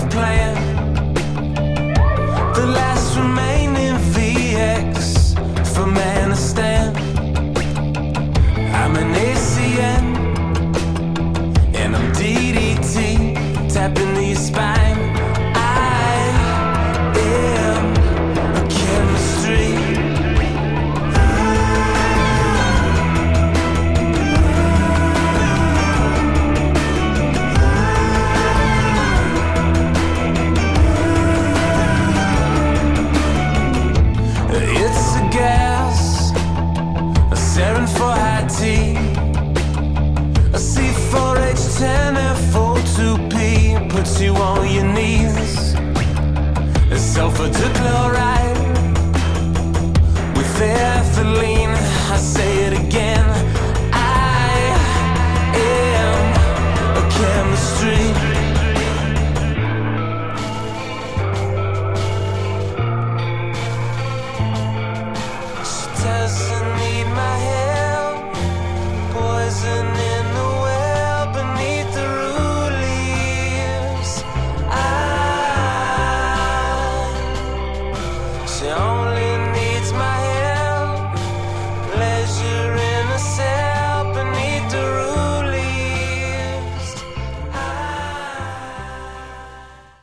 plan. The last remaining VX from Afghanistan. I'm an ACN and I'm DDT, tapping to your spine. I am a chemistry. It's a gas, a sarin for high T, a C4H10 FO2P puts you on your knees. A sulfur to chloride with ethylene.